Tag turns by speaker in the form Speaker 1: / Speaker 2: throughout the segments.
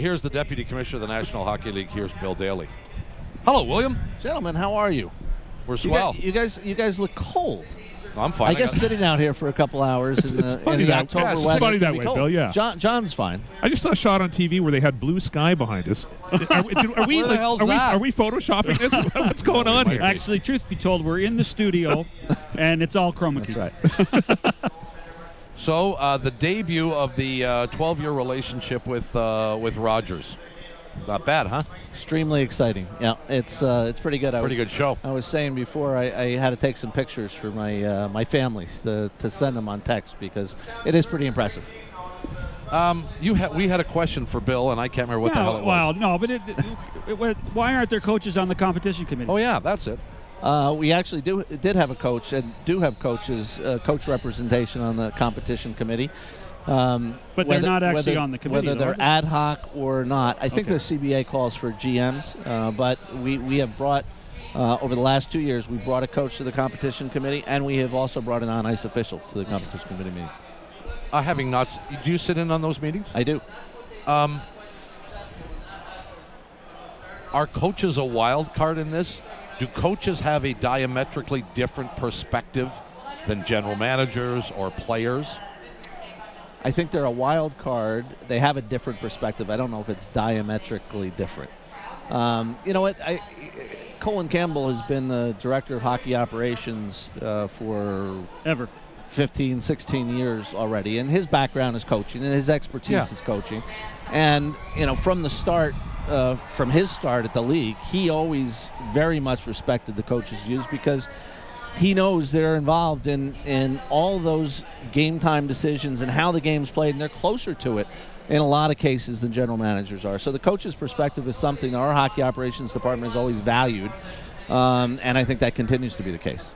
Speaker 1: Here's the Deputy Commissioner of the National Hockey League. Here's Bill Daly. Hello, William.
Speaker 2: Gentlemen, how are you?
Speaker 1: We're swell.
Speaker 2: You guys look cold.
Speaker 1: I'm fine.
Speaker 2: I guess sitting out here for a couple hours
Speaker 3: It's
Speaker 2: in
Speaker 3: funny
Speaker 2: the
Speaker 3: that-
Speaker 2: October
Speaker 3: yes, it's
Speaker 2: weather
Speaker 3: funny
Speaker 2: can
Speaker 3: that
Speaker 2: be
Speaker 3: way,
Speaker 2: cold.
Speaker 3: Bill, yeah.
Speaker 2: John's fine.
Speaker 3: I just saw a shot on TV where they had blue sky behind us. Are we
Speaker 1: Where the hell's that?
Speaker 3: are we photoshopping this? What's going on here?
Speaker 4: Actually, truth be told, we're in the studio, and it's all chroma key.
Speaker 2: That's right.
Speaker 1: So, the debut of the 12-year relationship with Rogers. Not bad, huh?
Speaker 2: Extremely exciting. Yeah, it's pretty good.
Speaker 1: Pretty good show.
Speaker 2: I was saying before I had to take some pictures for my family to send them on text because it is pretty impressive.
Speaker 1: We had a question for Bill, and I can't remember what the hell it was.
Speaker 4: Well, no, but why aren't there coaches on the competition committee?
Speaker 1: Oh, yeah, that's it.
Speaker 2: We actually did have a coach and do have coaches, coach representation on the competition committee.
Speaker 4: But they're not actually on the committee.
Speaker 2: Whether they're ad hoc or not, I think
Speaker 4: Okay.
Speaker 2: the CBA calls for GMs. But we have brought over the last 2 years, we brought a coach to the competition committee, and we have also brought an on-ice official to the competition committee meeting.
Speaker 1: Do you sit in on those meetings?
Speaker 2: I do.
Speaker 1: Are coaches a wild card in this? Do coaches have a diametrically different perspective than general managers or players?
Speaker 2: I think they're a wild card. They have a different perspective. I don't know if it's diametrically different. You know what? Colin Campbell has been the director of hockey operations for 15, 16 years already, and his background is coaching, and his expertise is coaching. And, you know, from the start, from his start at the league, he always very much respected the coaches' views because he knows they're involved in all those game time decisions and how the game's played, and they're closer to it in a lot of cases than general managers are. So the coach's perspective is something our hockey operations department has always valued, and I think that continues to be the case.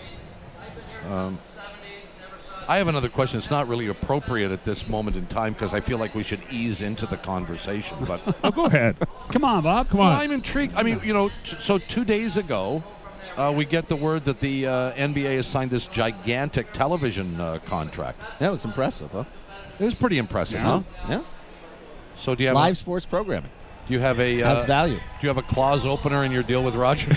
Speaker 1: I have another question. It's not really appropriate at this moment in time because I feel like we should ease into the conversation. But
Speaker 3: Go ahead.
Speaker 4: Come on, Bob.
Speaker 3: Come on.
Speaker 1: I'm intrigued. I mean, you know, so 2 days ago, we get the word that the NBA has signed this gigantic television contract.
Speaker 2: That was impressive, huh?
Speaker 1: It was pretty impressive, huh?
Speaker 2: Yeah.
Speaker 1: So do you have
Speaker 2: Live sports programming
Speaker 1: do you have a
Speaker 2: has value.
Speaker 1: Do you have a clause opener in your deal with Rogers?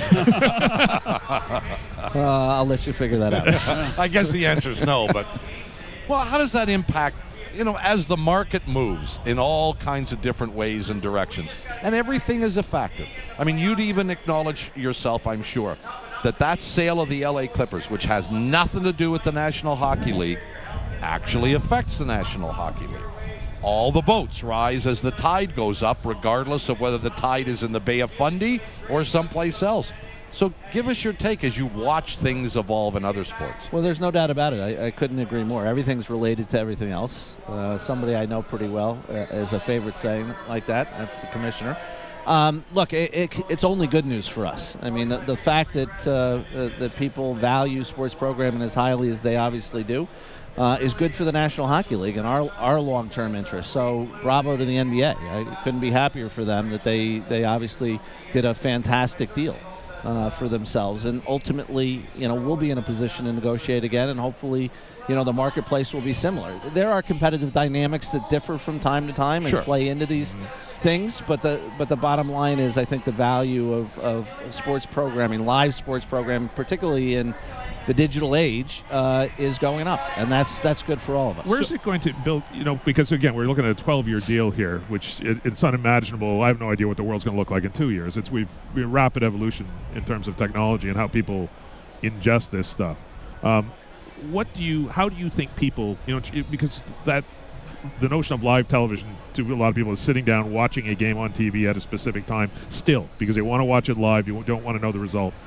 Speaker 2: I'll let you figure that out.
Speaker 1: I guess the answer is no, but well, how does that impact, you know, as the market moves in all kinds of different ways and directions, and everything is a factor. I mean, you'd even acknowledge yourself, I'm sure, that sale of the LA Clippers, which has nothing to do with the National Hockey League, actually affects the National Hockey League. All the boats rise as the tide goes up, regardless of whether the tide is in the Bay of Fundy or someplace else. So give us your take as you watch things evolve in other sports.
Speaker 2: Well, there's no doubt about it. I couldn't agree more. Everything's related to everything else. Somebody I know pretty well is a favorite saying like that. That's the commissioner. Look, it's only good news for us. I mean, the fact that people value sports programming as highly as they obviously do is good for the National Hockey League and our long-term interests. So bravo to the NBA. I couldn't be happier for them that they obviously did a fantastic deal for themselves. And ultimately, you know, we'll be in a position to negotiate again, and hopefully, you know, the marketplace will be similar. There are competitive dynamics that differ from time to time and play into these things, but the bottom line is I think the value of sports programming, live sports programming, particularly in the digital age, is going up, and that's good for all of us.
Speaker 3: Where's it going to build? You know, because again, we're looking at a 12-year deal here, which it's unimaginable. I have no idea what the world's going to look like in 2 years. We've rapid evolution in terms of technology and how people ingest this stuff. How do you think people? You know, because the notion of live television to a lot of people is sitting down watching a game on TV at a specific time, still because they want to watch it live. You don't want to know the result.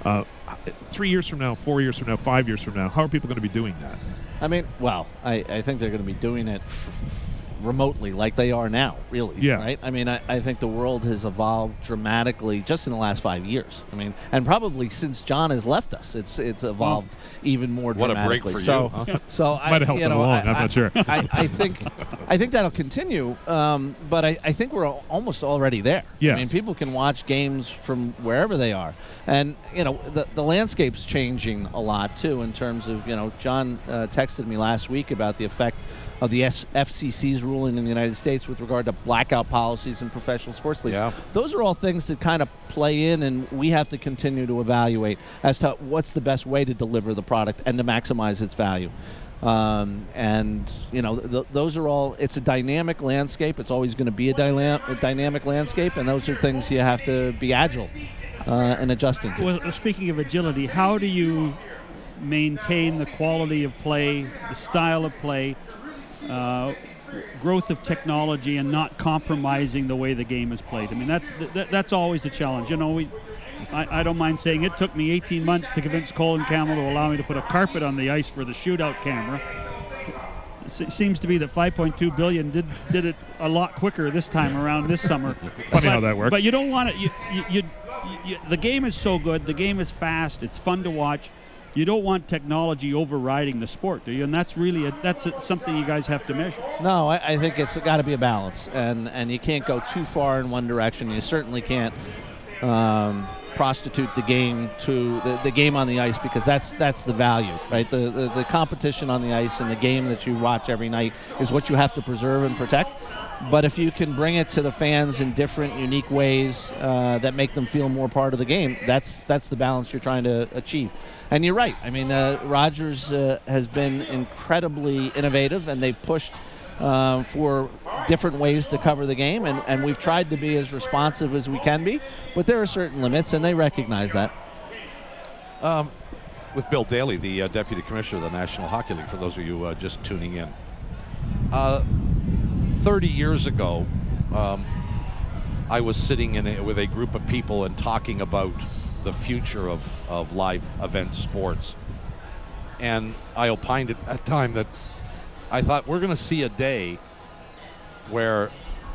Speaker 3: 3 years from now, 4 years from now, 5 years from now, how are people going to be doing that?
Speaker 2: I mean, well, I think they're going to be doing it remotely like they are now, really.
Speaker 3: Yeah.
Speaker 2: Right? I mean, I think the world has evolved dramatically just in the last 5 years. I mean, and probably since John has left us, it's evolved even more
Speaker 1: What
Speaker 2: dramatically.
Speaker 1: a break for you, huh?
Speaker 2: So
Speaker 3: Might have helped it along, I'm not sure.
Speaker 2: I think that'll continue, but I think we're almost already there.
Speaker 3: Yes.
Speaker 2: I mean, people can watch games from wherever they are. And, you know, the landscape's changing a lot, too, in terms of, you know, John texted me last week about the effect of the FCC's ruling in the United States with regard to blackout policies in professional sports leagues.
Speaker 1: Yeah.
Speaker 2: Those are all things that kind of play in, and we have to continue to evaluate as to what's the best way to deliver the product and to maximize its value. And those are all. It's a dynamic landscape. It's always going to be a dynamic landscape, and those are things you have to be agile and adjusting to.
Speaker 4: Well, speaking of agility, how do you maintain the quality of play, the style of play, growth of technology, and not compromising the way the game is played? I mean, that's always a challenge. I don't mind saying it took me 18 months to convince Colin Campbell to allow me to put a carpet on the ice for the shootout camera. It seems to be that $5.2 billion did it a lot quicker this time around this summer.
Speaker 3: Funny how that works.
Speaker 4: But you don't want it. The game is so good. The game is fast. It's fun to watch. You don't want technology overriding the sport, do you? And that's really something you guys have to measure.
Speaker 2: No, I think it's got to be a balance, and you can't go too far in one direction. You certainly can't prostitute the game to the game on the ice, because that's the value, right? The competition on the ice and the game that you watch every night is what you have to preserve and protect. But if you can bring it to the fans in different, unique ways that make them feel more part of the game, that's the balance you're trying to achieve. And you're right. I mean, Rogers has been incredibly innovative, and they've pushed for different ways to cover the game, and we've tried to be as responsive as we can be, but there are certain limits, and they recognize that.
Speaker 1: With Bill Daly, the Deputy Commissioner of the National Hockey League, for those of you just tuning in. 30 years ago, I was sitting with a group of people and talking about the future of live event sports. And I opined at that time that I thought we're going to see a day where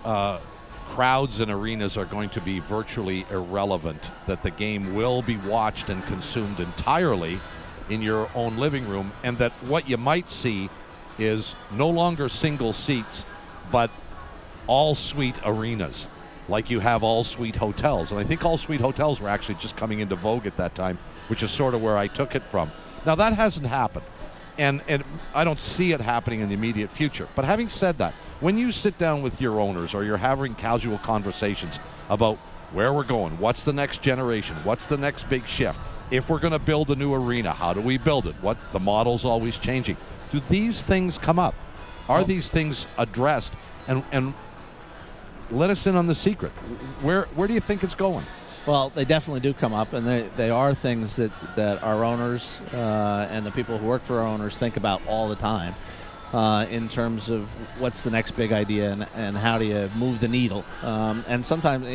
Speaker 1: crowds and arenas are going to be virtually irrelevant, that the game will be watched and consumed entirely in your own living room, and that what you might see is no longer single seats, but all-suite arenas, like you have all-suite hotels. And I think all-suite hotels were actually just coming into vogue at that time, which is sort of where I took it from. Now, that hasn't happened, and I don't see it happening in the immediate future. But having said that, when you sit down with your owners or you're having casual conversations about where we're going, what's the next generation, what's the next big shift, if we're going to build a new arena, how do we build it, what the model's always changing, do these things come up? Are these things addressed? And let us in on the secret. Where do you think it's going?
Speaker 2: Well, they definitely do come up, and they are things that our owners and the people who work for our owners think about all the time in terms of what's the next big idea and how do you move the needle. And sometimes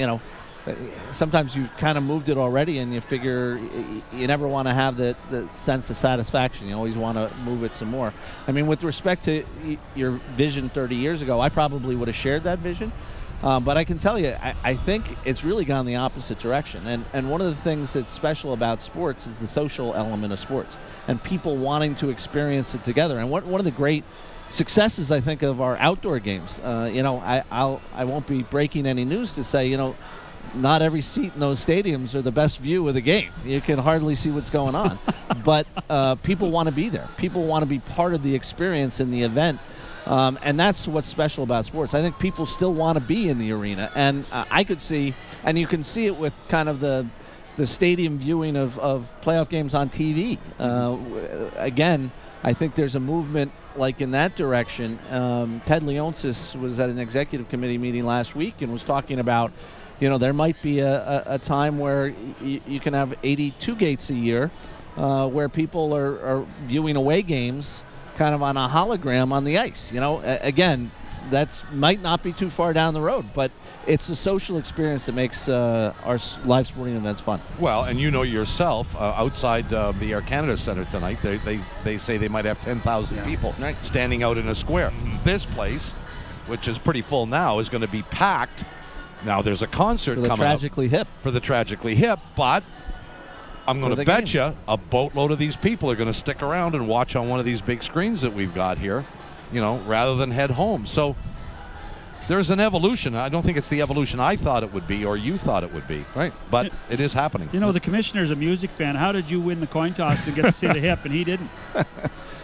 Speaker 2: you've kind of moved it already, and you figure you never want to have the sense of satisfaction. You always want to move it some more. I mean, with respect to your vision 30 years ago, I probably would have shared that vision. But I can tell you, I think it's really gone the opposite direction. And one of the things that's special about sports is the social element of sports and people wanting to experience it together. And one of the great successes, I think, of our outdoor games, I won't be breaking any news to say, not every seat in those stadiums are the best view of the game. You can hardly see what's going on. But people want to be there. People want to be part of the experience in the event. And that's what's special about sports. I think people still want to be in the arena. And I could see, and you can see it with kind of the stadium viewing of playoff games on TV. Again, I think there's a movement like in that direction. Ted Leonsis was at an executive committee meeting last week and was talking about, there might be a time where you can have 82 gates a year where people are viewing away games kind of on a hologram on the ice. Again, that might not be too far down the road, but it's the social experience that makes our live sporting events fun.
Speaker 1: Well, and yourself, outside the Air Canada Centre tonight, they say they might have 10,000 people standing out in a square. This place, which is pretty full now, is going to be packed. Now, there's a concert coming up. For the Tragically Hip, but I'm going to bet you a boatload of these people are going to stick around and watch on one of these big screens that we've got here, rather than head home. So there's an evolution. I don't think it's the evolution I thought it would be or you thought it would be.
Speaker 2: Right.
Speaker 1: But it is happening.
Speaker 4: The commissioner's a music fan. How did you win the coin toss to get to see the Hip and he didn't?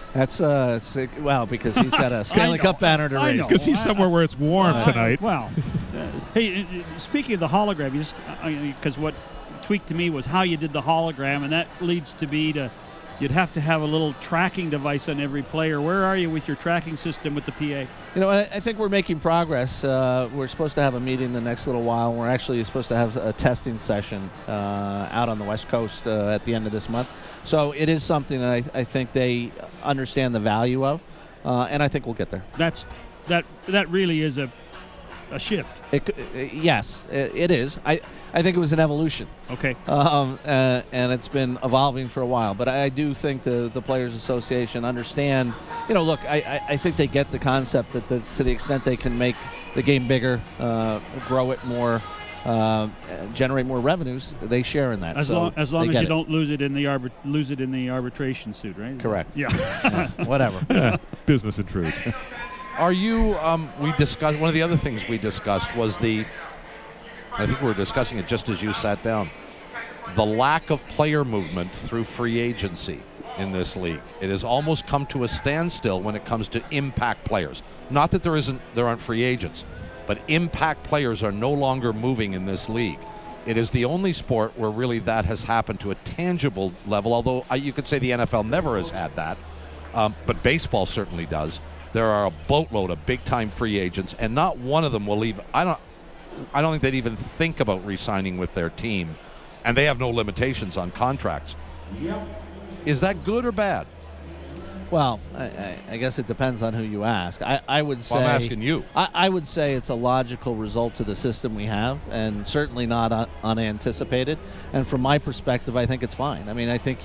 Speaker 2: That's well, because he's got a Stanley Cup banner to
Speaker 4: I
Speaker 2: raise.
Speaker 4: know.
Speaker 3: Because he's somewhere where it's warm tonight.
Speaker 4: Well, hey, speaking of the hologram, because what tweaked to me was how you did the hologram, and that leads to you'd have to have a little tracking device on every player. Where are you with your tracking system with the PA?
Speaker 2: I think we're making progress. We're supposed to have a meeting the next little while. We're actually supposed to have a testing session out on the West Coast at the end of this month. So it is something that I think they understand the value of, and I think we'll get there.
Speaker 4: That really is a shift.
Speaker 2: Yes, it is. I think it was an evolution.
Speaker 4: Okay.
Speaker 2: And it's been evolving for a while. But I do think the Players Association understand. Look, I think they get the concept that to the extent they can make the game bigger, grow it more, generate more revenues, they share in that.
Speaker 4: As long as you don't lose it in the arbitration suit, right?
Speaker 2: Correct.
Speaker 4: Yeah.
Speaker 2: Whatever.
Speaker 3: Yeah, business intrudes.
Speaker 1: Are you? We discussed one of the other things we discussed was I think we were discussing it just as you sat down. The lack of player movement through free agency in this league. It has almost come to a standstill when it comes to impact players. Not that there aren't free agents, but impact players are no longer moving in this league. It is the only sport where really that has happened to a tangible level, although you could say the NFL never has had that, but baseball certainly does. There are a boatload of big-time free agents, and not one of them will leave. I don't think they'd even think about re-signing with their team, and they have no limitations on contracts. Is that good or bad?
Speaker 2: Well, I guess it depends on who you ask. I would say.
Speaker 1: Well, I'm asking you.
Speaker 2: I would say it's a logical result to the system we have, and certainly not unanticipated. And from my perspective, I think it's fine. I mean, I think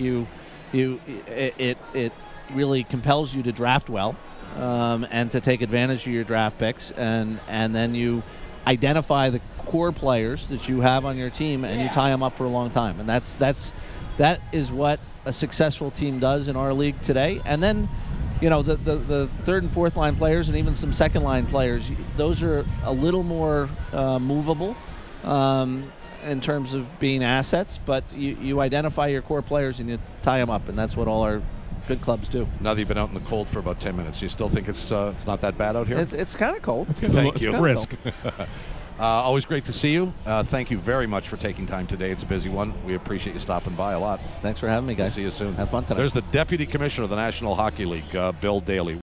Speaker 2: it really compels you to draft well, and to take advantage of your draft picks, and then you identify the core players that you have on your team, and you tie them up for a long time. And that is what a successful team does in our league today. And then, the third and fourth line players, and even some second line players, those are a little more movable in terms of being assets. But you identify your core players and you tie them up, and that's what all our good clubs do.
Speaker 1: Now that you've been out in the cold for about 10 minutes, you still think it's not that bad out here?
Speaker 2: It's kind of cold.
Speaker 1: Thank you.
Speaker 3: Brisk.
Speaker 1: Always great to see you. Thank you very much for taking time today. It's a busy one. We appreciate you stopping by a lot.
Speaker 2: Thanks for having me, guys.
Speaker 1: We'll see you soon.
Speaker 2: Have fun tonight.
Speaker 1: There's the Deputy Commissioner of the National Hockey League, Bill Daly.